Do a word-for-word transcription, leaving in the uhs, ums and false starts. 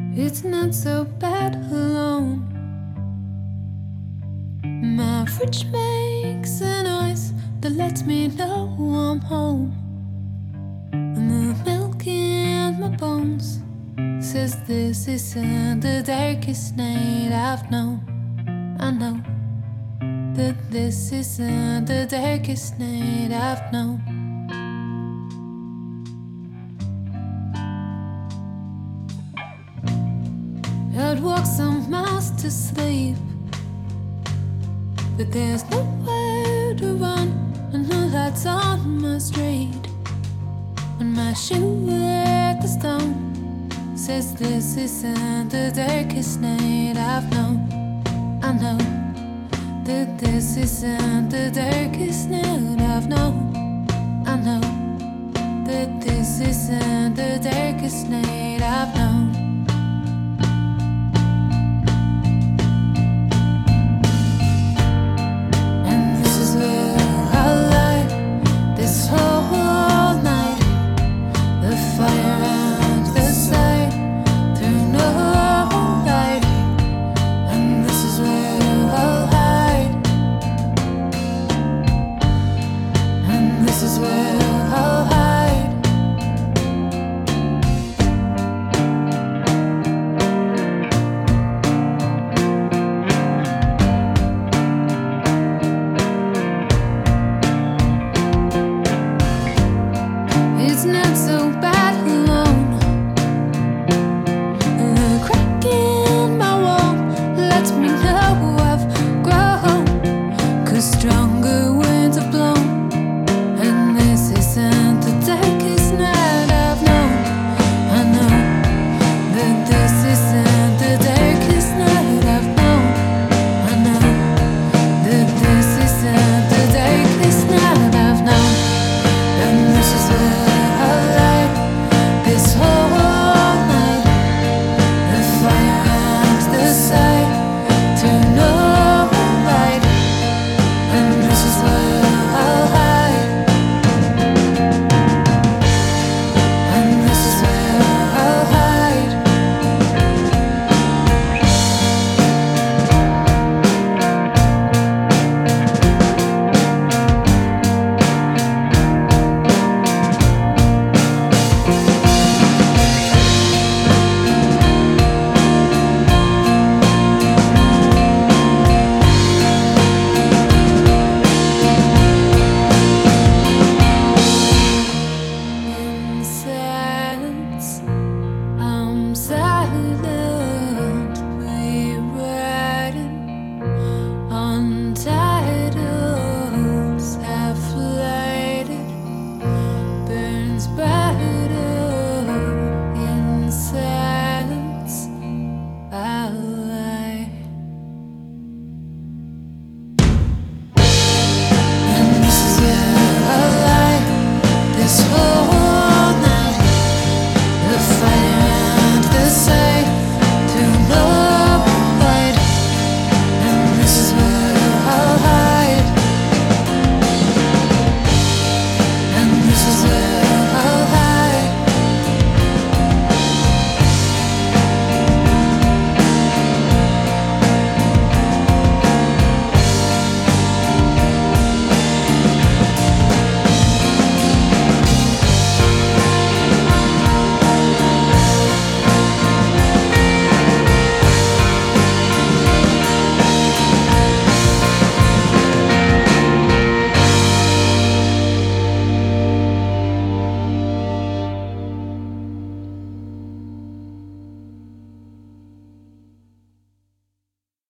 It's not so bad alone. My fridge makes a noise that lets me know I'm home. And the milk in my bones says this isn't the darkest night I've known. I know that this isn't the darkest night I've known. I'd walk some miles to sleep, but there's nowhere to run, and no lights on my street. When my shoe at the stone says this isn't the darkest night I've known. I know that this isn't the darkest night I've known. I know that this isn't the darkest night I've known. It's not so bad alone. The crack in my wall lets me know I've grown, 'cause stronger winds have blown, and this isn't the darkest night I've known. I know that this isn't the darkest night I've known. I know that this isn't the darkest night I've known. And this is where this whole night, the fire and the sight turn no light, and this is where I'll hide, and this is where I'll hide. I'm silent.